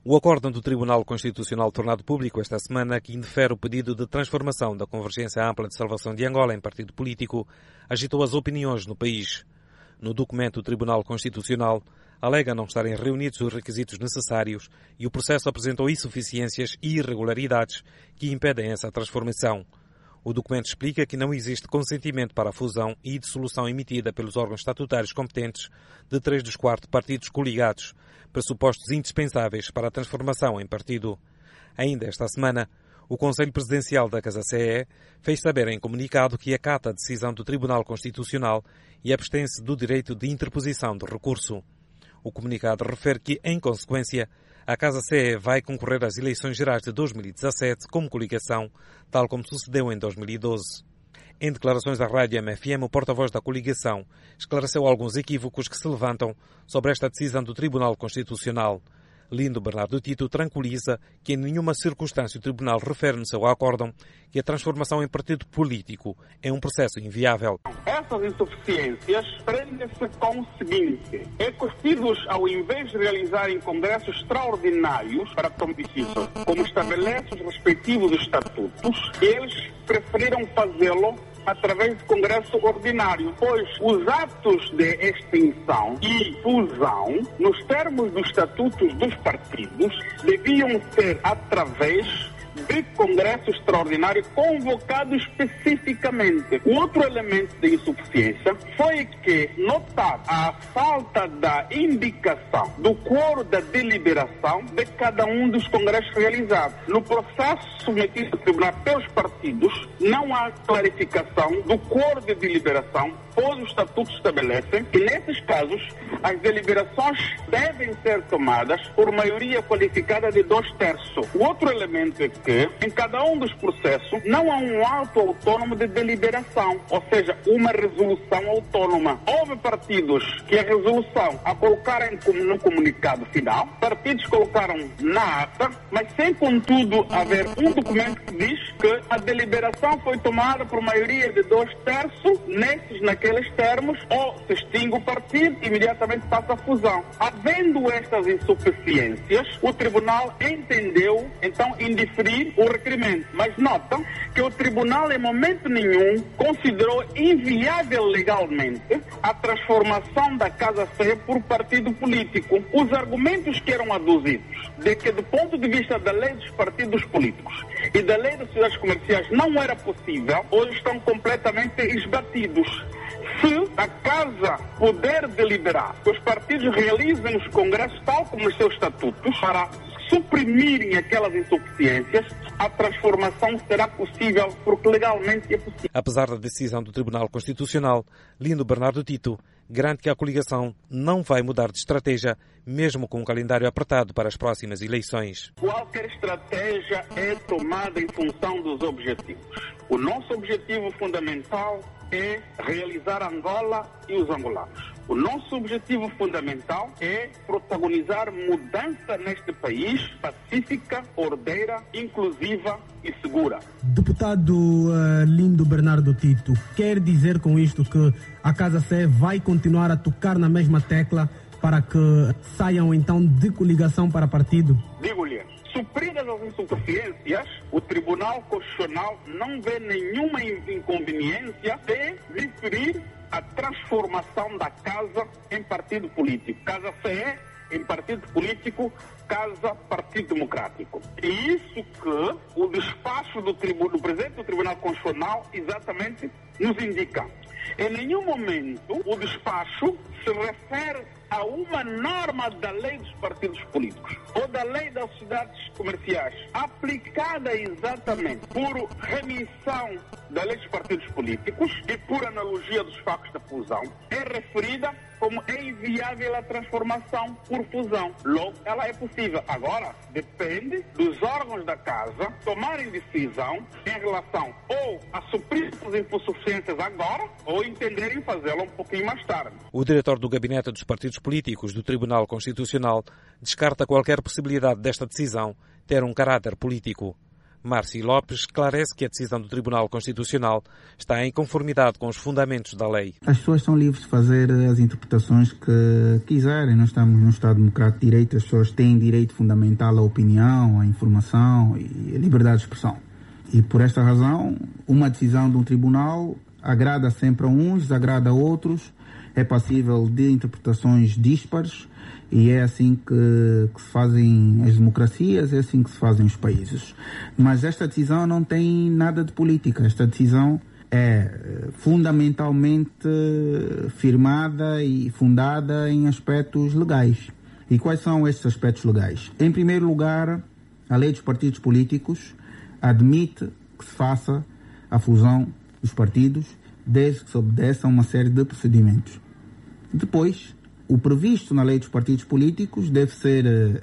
O acórdão do Tribunal Constitucional tornado público esta semana, que indefere o pedido de transformação da Convergência Ampla de Salvação de Angola em partido político, agitou as opiniões no país. No documento, o Tribunal Constitucional alega não estarem reunidos os requisitos necessários e o processo apresentou insuficiências e irregularidades que impedem essa transformação. O documento explica que não existe consentimento para a fusão e dissolução emitida pelos órgãos estatutários competentes de 3 dos 4 partidos coligados, pressupostos indispensáveis para a transformação em partido. Ainda esta semana, o Conselho Presidencial da Casa CE fez saber em comunicado que acata a decisão do Tribunal Constitucional e abstém-se do direito de interposição de recurso. O comunicado refere que, em consequência, a Casa CE vai concorrer às eleições gerais de 2017 como coligação, tal como sucedeu em 2012. Em declarações à rádio MFM, o porta-voz da coligação esclareceu alguns equívocos que se levantam sobre esta decisão do Tribunal Constitucional. Lindo Bernardo Tito tranquiliza que em nenhuma circunstância o Tribunal refere no seu acórdão que a transformação em partido político é um processo inviável. Essas insuficiências prendem-se com o seguinte: é que os partidos, ao invés de realizarem congressos extraordinários para tomar decisões, como estabelece os respectivos estatutos, eles preferiram fazê-lo através de congresso ordinário, pois os atos de extinção e fusão, nos termos dos estatutos dos partidos, deviam ser através de congresso extraordinário convocado especificamente. O outro elemento de insuficiência foi que, notado a falta da indicação do quoro da deliberação de cada um dos congressos realizados. No processo submetido ao tribunal pelos partidos, não há clarificação do quoro de deliberação, pois os estatutos estabelecem que, nesses casos, as deliberações devem ser tomadas por maioria qualificada de 2/3. O outro elemento é que, em cada um dos processos, não há um ato autônomo de deliberação, ou seja, uma resolução autônoma. Houve partidos que a resolução a colocaram no comunicado final, partidos colocaram na ata, mas sem, contudo, haver um documento que diz que a deliberação foi tomada por maioria de 2/3, naqueles termos, ou se extingue o partido, imediatamente passa a fusão. Havendo estas insuficiências, o Tribunal entendeu, então, indeferir o requerimento. Mas notam que o Tribunal, em momento nenhum, considerou inviável legalmente a transformação da Casa CE por partido político. Os argumentos que eram aduzidos de que, do ponto de vista da lei dos partidos políticos e da lei das sociedades comerciais, não era possível, hoje estão completamente esbatidos. Se a Casa puder deliberar que os partidos realizem os congressos tal como os seus estatutos para suprimirem aquelas insuficiências, a transformação será possível porque legalmente é possível. Apesar da decisão do Tribunal Constitucional, Lindo Bernardo Tito garante que a coligação não vai mudar de estratégia, mesmo com um calendário apertado para as próximas eleições. Qualquer estratégia é tomada em função dos objetivos. O nosso objetivo fundamental é realizar Angola e os angolanos. O nosso objetivo fundamental é protagonizar mudança neste país pacífica, ordeira, inclusiva e segura. Deputado Lindo Bernardo Tito, quer dizer com isto que a Casa CE vai continuar a tocar na mesma tecla para que saiam então de coligação para partido? Digo-lhe, supridas as insuficiências, o Tribunal Constitucional não vê nenhuma inconveniência de diferir a transformação da Casa em partido político. Casa CE em partido político, Casa Partido Democrático. E isso que o despacho do presidente do Tribunal Constitucional exatamente nos indica. Em nenhum momento o despacho se refere a uma norma da lei dos partidos políticos ou da lei das sociedades comerciais aplicada exatamente por remissão da lei dos partidos políticos e por analogia dos factos da fusão, é referida como é inviável a transformação por fusão. Logo, ela é possível. Agora, depende dos órgãos da Casa tomarem decisão em relação ou a suprir as insuficiências agora ou entenderem fazê-la um pouquinho mais tarde. O diretor do Gabinete dos Partidos Políticos do Tribunal Constitucional descarta qualquer possibilidade desta decisão ter um caráter político. Márcio Lopes esclarece que a decisão do Tribunal Constitucional está em conformidade com os fundamentos da lei. As pessoas são livres de fazer as interpretações que quiserem. Nós estamos num Estado democrático de direito, as pessoas têm direito fundamental à opinião, à informação e à liberdade de expressão. E por esta razão, uma decisão de um tribunal agrada sempre a uns, desagrada a outros, é passível de interpretações díspares e é assim que se fazem as democracias, é assim que se fazem os países. Mas esta decisão não tem nada de política. Esta decisão é fundamentalmente firmada e fundada em aspectos legais. E quais são estes aspectos legais? Em primeiro lugar, a lei dos partidos políticos admite que se faça a fusão dos partidos desde que se obedeça a uma série de procedimentos. Depois, o previsto na lei dos partidos políticos deve ser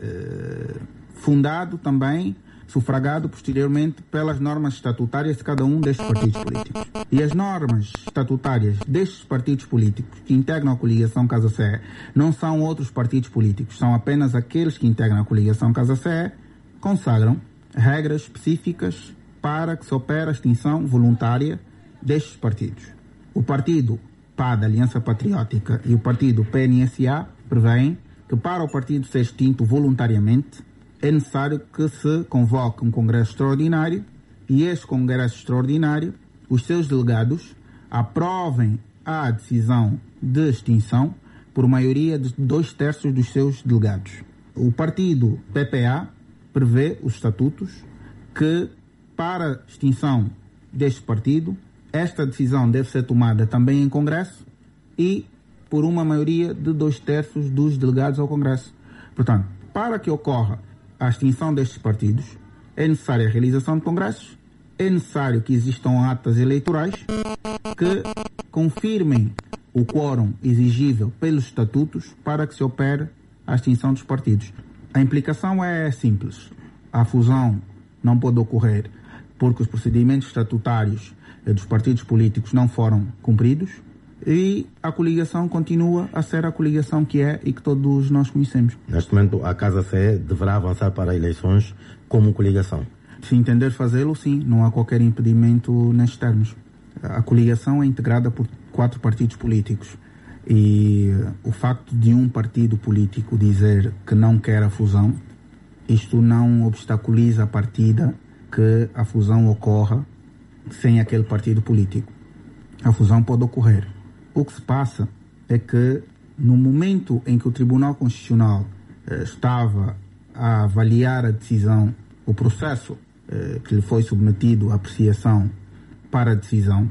fundado também, sufragado posteriormente pelas normas estatutárias de cada um destes partidos políticos. E as normas estatutárias destes partidos políticos que integram a coligação Casa CE não são outros partidos políticos, são apenas aqueles que integram a coligação Casa CE, consagram regras específicas para que se opere a extinção voluntária destes partidos. O partido PAD, Aliança Patriótica, e o partido PNSA prevêem que para o partido ser extinto voluntariamente é necessário que se convoque um congresso extraordinário e este congresso extraordinário, os seus delegados, aprovem a decisão de extinção por maioria de 2/3 dos seus delegados. O partido PPA prevê os estatutos que para a extinção deste partido esta decisão deve ser tomada também em Congresso e por uma maioria de 2/3 dos delegados ao Congresso. Portanto, para que ocorra a extinção destes partidos, é necessária a realização de congressos, é necessário que existam atas eleitorais que confirmem o quórum exigível pelos estatutos para que se opere a extinção dos partidos. A implicação é simples. A fusão não pode ocorrer porque os procedimentos estatutários dos partidos políticos não foram cumpridos e a coligação continua a ser a coligação que é e que todos nós conhecemos. Neste momento, a Casa CE deverá avançar para eleições como coligação? Se entender fazê-lo, sim. Não há qualquer impedimento nestes termos. A coligação é integrada por 4 partidos políticos e o facto de um partido político dizer que não quer a fusão, isto não obstaculiza a partida que a fusão ocorra sem aquele partido político. A fusão pode ocorrer. O que se passa é que no momento em que o Tribunal Constitucional estava a avaliar a decisão, o processo que lhe foi submetido à apreciação para a decisão,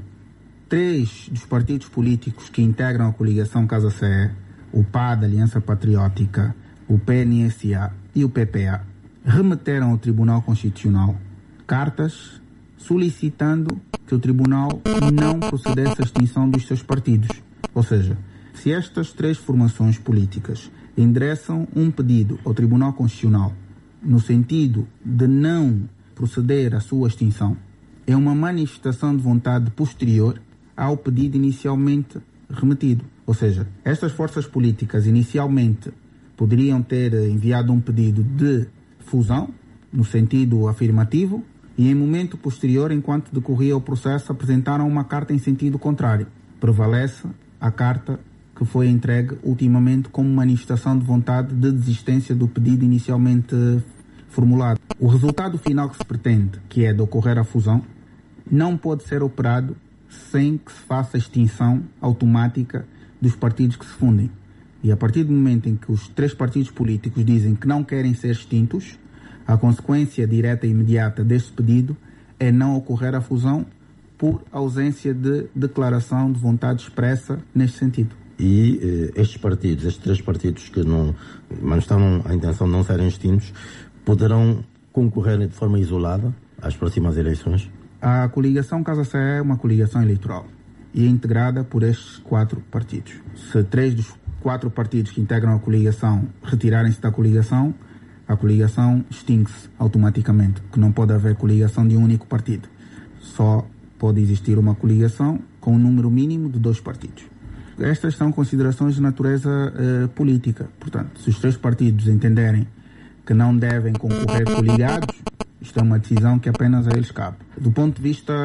3 dos partidos políticos que integram a coligação Casa CE, o PAD, Aliança Patriótica, o PNSA e o PPA, remeteram ao Tribunal Constitucional cartas solicitando que o Tribunal não procedesse à extinção dos seus partidos. Ou seja, se estas 3 formações políticas endereçam um pedido ao Tribunal Constitucional no sentido de não proceder à sua extinção, é uma manifestação de vontade posterior ao pedido inicialmente remetido. Ou seja, estas forças políticas inicialmente poderiam ter enviado um pedido de fusão, no sentido afirmativo, e em momento posterior, enquanto decorria o processo, apresentaram uma carta em sentido contrário. Prevalece a carta que foi entregue ultimamente como manifestação de vontade de desistência do pedido inicialmente formulado. O resultado final que se pretende, que é de ocorrer a fusão, não pode ser operado sem que se faça a extinção automática dos partidos que se fundem. E a partir do momento em que os 3 partidos políticos dizem que não querem ser extintos, a consequência direta e imediata deste pedido é não ocorrer a fusão por ausência de declaração de vontade expressa neste sentido. E estes 3 partidos que não manifestaram a intenção de não serem extintos, poderão concorrer de forma isolada às próximas eleições? A coligação Casa CE é uma coligação eleitoral e é integrada por estes 4 partidos. Se 3 dos 4 partidos que integram a coligação retirarem-se da coligação, a coligação extingue-se automaticamente, porque não pode haver coligação de um único partido. Só pode existir uma coligação com um número mínimo de 2 partidos. Estas são considerações de natureza política. Portanto, se os 3 partidos entenderem que não devem concorrer coligados, Isto é uma decisão que apenas a eles cabe. Do ponto de vista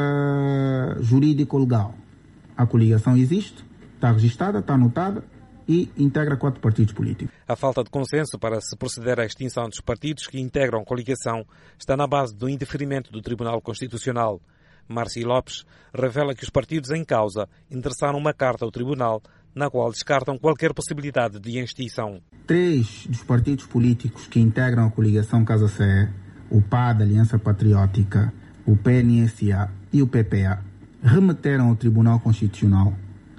jurídico-legal, a coligação existe, está registada, está anotada e integra 4 partidos políticos. A falta de consenso para se proceder à extinção dos partidos que integram a coligação está na base do indeferimento do Tribunal Constitucional. Marci Lopes revela que os partidos em causa endereçaram uma carta ao Tribunal na qual descartam qualquer possibilidade de extinção. 3 dos partidos políticos que integram a coligação Casa CE, o PAD, Aliança Patriótica, o PNSA e o PPA, remeteram ao Tribunal Constitucional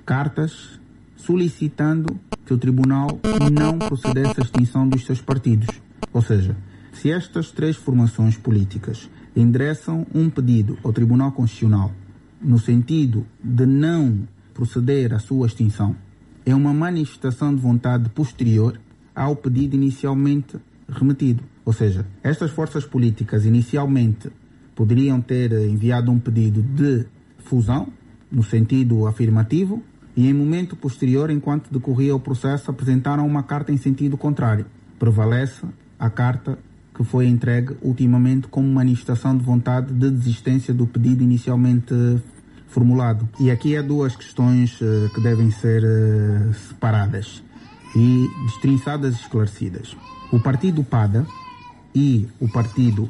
cartas solicitando que o Tribunal não procedesse à extinção dos seus partidos. Ou seja, se estas 3 formações políticas endereçam um pedido ao Tribunal Constitucional no sentido de não proceder à sua extinção, é uma manifestação de vontade posterior ao pedido inicialmente remetido. Ou seja, estas forças políticas inicialmente poderiam ter enviado um pedido de fusão, no sentido afirmativo, e em momento posterior, enquanto decorria o processo, apresentaram uma carta em sentido contrário. Prevalece a carta que foi entregue ultimamente como manifestação de vontade de desistência do pedido inicialmente formulado. E aqui há 2 questões que devem ser separadas e destrinçadas e esclarecidas. O partido PADA e o partido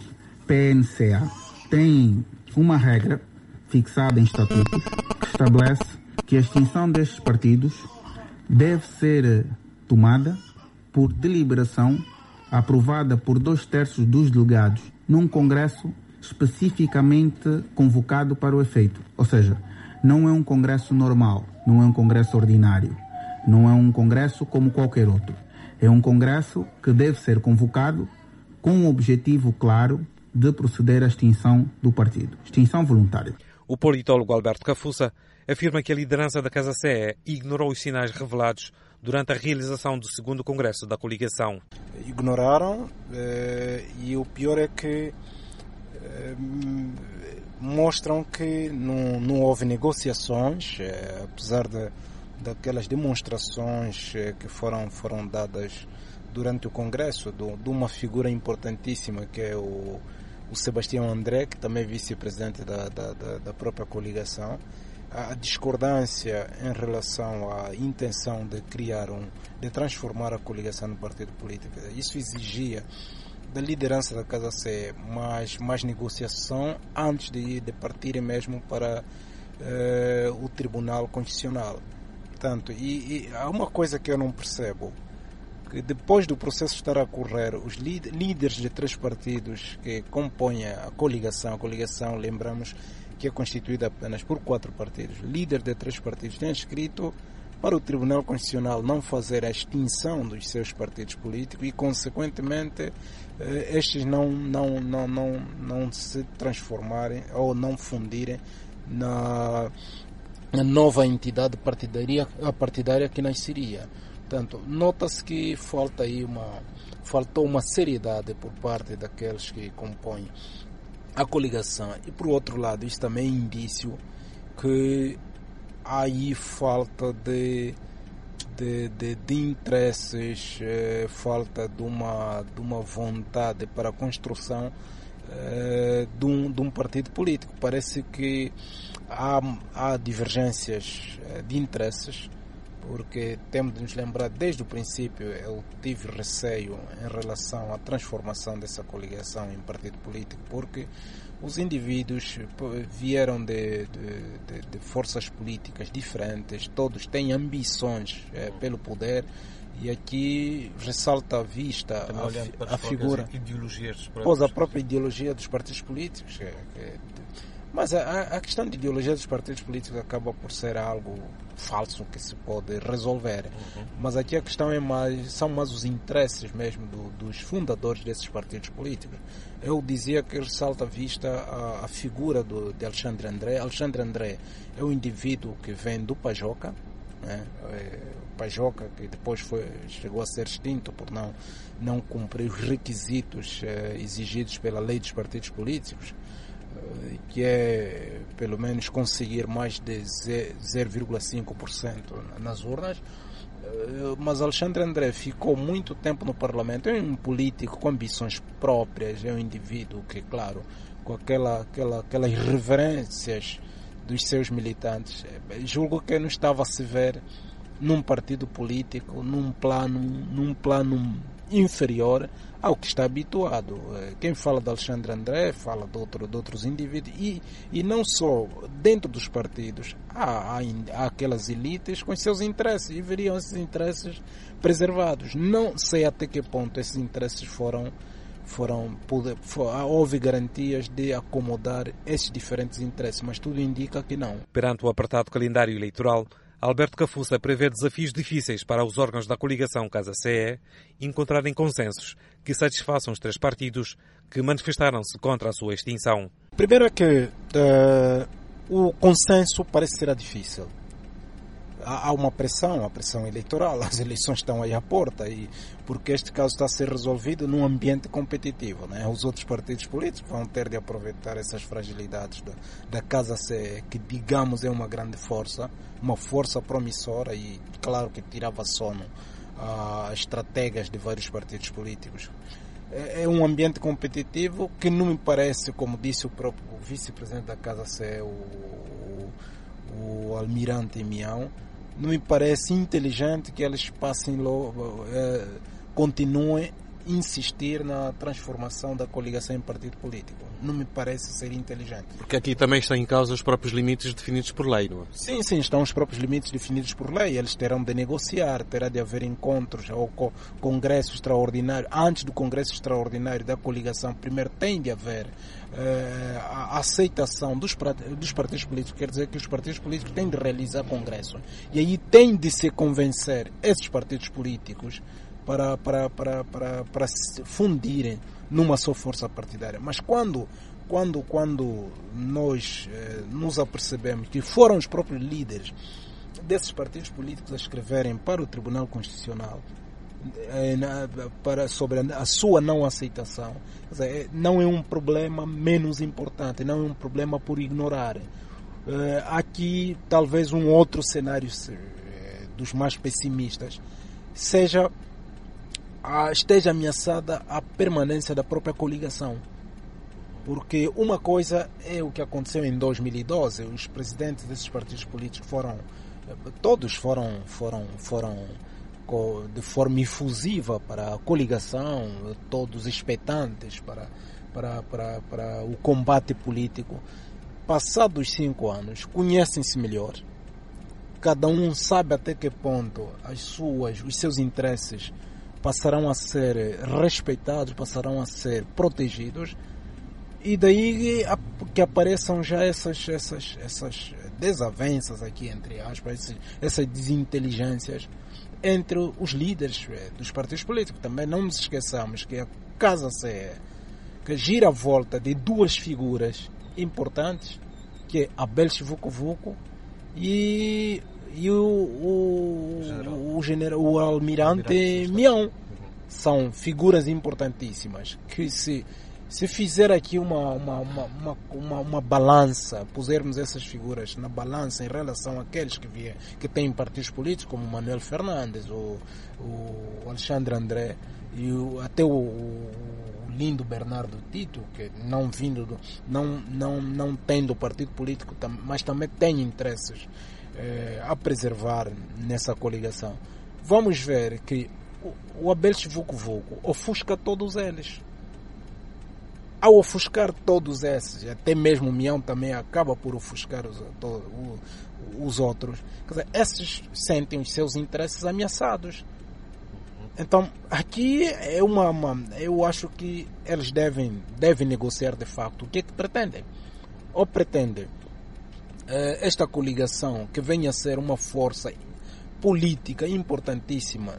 PNCA têm uma regra fixada em estatutos que estabelece que a extinção destes partidos deve ser tomada por deliberação aprovada por 2/3 dos delegados num congresso especificamente convocado para o efeito. Ou seja, não é um congresso normal, não é um congresso ordinário, não é um congresso como qualquer outro. É um congresso que deve ser convocado com um objetivo claro de proceder à extinção do partido. Extinção voluntária. O politólogo Alberto Cafuça afirma que a liderança da Casa CE ignorou os sinais revelados durante a realização do 2º Congresso da coligação. Ignoraram e o pior é que mostram que não houve negociações, apesar daquelas demonstrações que foram dadas durante o Congresso de uma figura importantíssima que é o Sebastião André, que também é vice-presidente da própria coligação. A discordância em relação à intenção de transformar a coligação no partido político, isso exigia da liderança da Casa CE mais negociação antes de partirem mesmo para o Tribunal Constitucional. Portanto, e há uma coisa que eu não percebo, que depois do processo estar a correr, os líderes de 3 partidos que compõem a coligação, lembramos que é constituída apenas por 4 partidos, líder de 3 partidos têm escrito para o Tribunal Constitucional não fazer a extinção dos seus partidos políticos e, consequentemente, estes não se transformarem ou não fundirem na nova entidade partidária que nasceria. Portanto, nota-se que faltou uma seriedade por parte daqueles que compõem a coligação. E, por outro lado, isso também é indício que há aí falta de interesses, falta de uma vontade para a construção de um partido político. Parece que há divergências de interesses, porque temos de nos lembrar, desde o princípio eu tive receio em relação à transformação dessa coligação em partido político, porque os indivíduos vieram de forças políticas diferentes, todos têm ambições pelo poder, e aqui ressalta à vista a figura, a própria ideologia dos partidos políticos. Mas a questão de ideologia dos partidos políticos acaba por ser algo falso que se pode resolver. Mas aqui a questão são mais os interesses mesmo dos fundadores desses partidos políticos. Eu dizia que ressalta à vista a figura de Alexandre André. Alexandre André é um indivíduo que vem do Pajoca, né? O Pajoca, que depois chegou a ser extinto por não cumprir os requisitos exigidos pela lei dos partidos políticos, que é pelo menos conseguir mais de 0,5% nas urnas. Mas Alexandre André ficou muito tempo no Parlamento. É um político com ambições próprias, é um indivíduo que, claro, com aquelas reverências dos seus militantes, julgo que não estava a se ver num partido político, num plano inferior ao que está habituado. Quem fala de Alexandre André fala de outros indivíduos e não só dentro dos partidos, há aquelas elites com os seus interesses e veriam esses interesses preservados. Não sei até que ponto esses interesses houve garantias de acomodar esses diferentes interesses, mas tudo indica que não. Perante o apertado calendário eleitoral, Alberto Cafuça prevê desafios difíceis para os órgãos da coligação Casa-CE encontrarem consensos que satisfaçam os três partidos que manifestaram-se contra a sua extinção. Primeiro é que o consenso parece ser difícil. Há uma pressão, a pressão eleitoral, as eleições estão aí à porta, e porque este caso está a ser resolvido num ambiente competitivo, né? Os outros partidos políticos vão ter de aproveitar essas fragilidades da Casa-CE, que digamos é uma grande força, uma força promissora e claro que tirava sono a estratégias de vários partidos políticos. É um ambiente competitivo que não me parece, como disse o próprio vice-presidente da Casa-CE, o Almirante Mião, não me parece inteligente que eles continuem a insistir na transformação da coligação em partido político. Não me parece ser inteligente. Porque aqui também estão em causa os próprios limites definidos por lei, não é? Sim, estão os próprios limites definidos por lei. Eles terão de negociar, terá de haver encontros ou congresso extraordinário. Antes do congresso extraordinário da coligação, primeiro tem de haver a aceitação dos partidos políticos. Quer dizer que os partidos políticos têm de realizar congressos. E aí tem de se convencer esses partidos políticos para se fundirem numa só força partidária. Mas quando nós nos apercebemos que foram os próprios líderes desses partidos políticos a escreverem para o Tribunal Constitucional sobre a sua não aceitação, não é um problema menos importante, não é um problema por ignorar. Aqui talvez um outro cenário dos mais pessimistas esteja ameaçada a permanência da própria coligação. Porque uma coisa é o que aconteceu em 2012, os presidentes desses partidos políticos todos foram de forma efusiva para a coligação, todos expectantes para o combate político. Passados 5 anos, conhecem-se melhor, cada um sabe até que ponto os seus interesses passarão a ser respeitados, passarão a ser protegidos, e daí que apareçam já essas desavenças aqui, entre aspas, essas desinteligências entre os líderes dos partidos políticos. Também não nos esqueçamos que a Casa-CE, que gira à volta de duas figuras importantes, que é Abel Vucu e o Almirante Mião. São figuras importantíssimas que se fizer aqui uma balança, pusermos essas figuras na balança em relação àqueles que têm partidos políticos como Manuel Fernandes, o Alexandre André e até o lindo Bernardo Tito, que não tendo partido político, mas também tem interesses a preservar nessa coligação. Vamos ver que o Abel Vucu ofusca todos eles. Ao ofuscar todos esses, até mesmo o Mião também acaba por ofuscar os outros. Quer dizer, esses sentem os seus interesses ameaçados. Então, aqui é eu acho que eles devem negociar de facto o que é que pretendem. Ou pretendem esta coligação que venha a ser uma força política importantíssima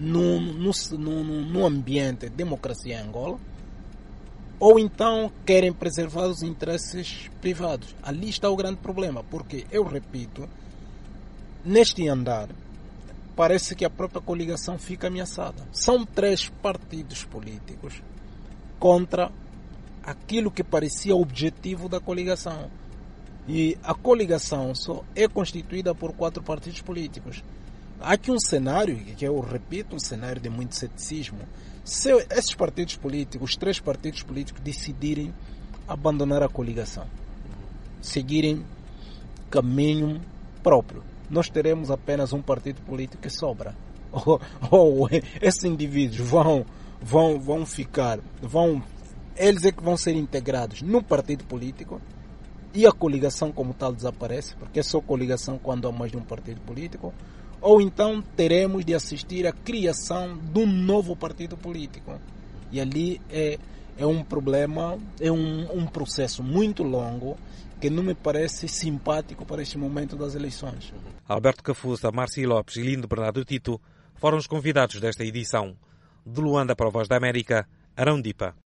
no ambiente de democracia em Angola, ou então querem preservar os interesses privados. Ali está o grande problema, porque, eu repito, neste andar, parece que a própria coligação fica ameaçada. São 3 partidos políticos contra aquilo que parecia o objetivo da coligação. E a coligação só é constituída por 4 partidos políticos. há aqui um cenário, que eu repito, um cenário de muito ceticismo. Se esses partidos políticos, os 3 partidos políticos, decidirem abandonar a coligação, seguirem caminho próprio, nós teremos apenas um partido político que sobra. Ou esses indivíduos vão ficar, eles é que vão ser integrados no partido político e a coligação como tal desaparece, porque é só coligação quando há mais de um partido político. Ou então teremos de assistir à criação de um novo partido político. E ali é um problema, é um processo muito longo que não me parece simpático para este momento das eleições. Alberto Cafuça, Marci Lopes e Lindo Bernardo Tito foram os convidados desta edição. De Luanda para a Voz da América, Arão Dipa.